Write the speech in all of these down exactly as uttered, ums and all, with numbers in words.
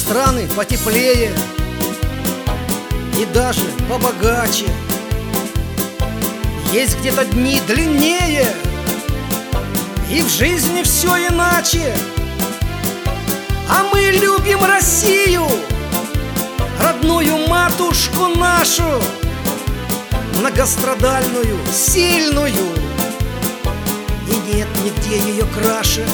страны потеплее и даже побогаче. Есть где-то дни длиннее, и в жизни все иначе. А мы любим Россию, родную матушку нашу, многострадальную, сильную, и нет нигде ее краше.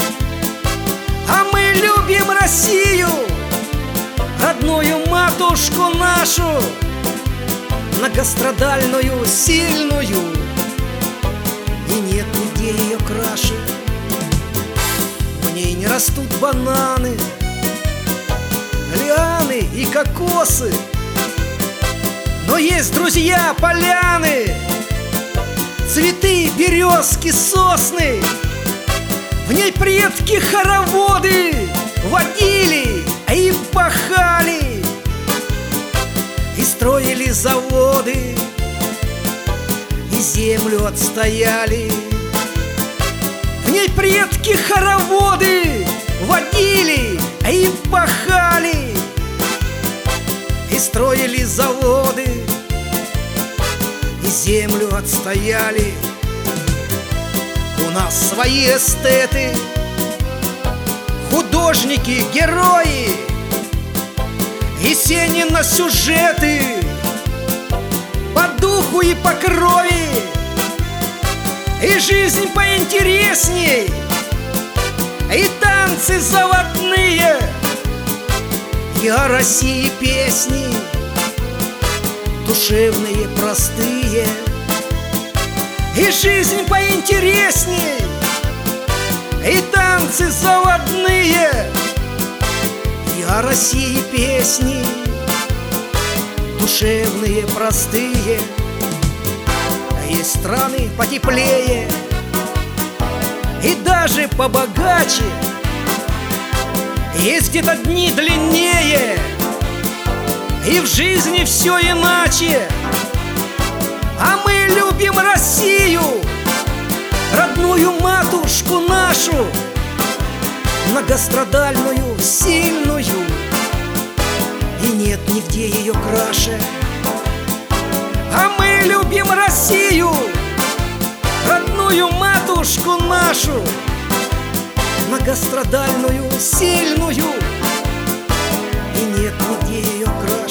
А мы любим Россию, родную матушку нашу, многострадальную, сильную, и нет нигде ее краше. В ней не растут бананы, лианы и кокосы, но есть, друзья, поляны, цветы, березки, сосны. В ней предки хороводы водили и пахали, и строили заводы, и землю отстояли. В ней предки хороводы водили и пахали, и строили заводы, и землю отстояли. У нас свои эстеты, художники, герои, Есенина сюжеты по духу и по крови, и жизнь поинтересней, и танцы заводные, и о России песни душевные, простые, и жизнь поинтересней, и танцы заводные, и о России песни душевные, простые. А есть страны потеплее и даже побогаче, есть где-то дни длиннее, и в жизни все иначе. А мы любим Россию, родную матушку нашу, многострадальную, сильную, и нет нигде ее краше. А мы любим Россию, родную матушку нашу, многострадальную, сильную, и нет нигде ее краше.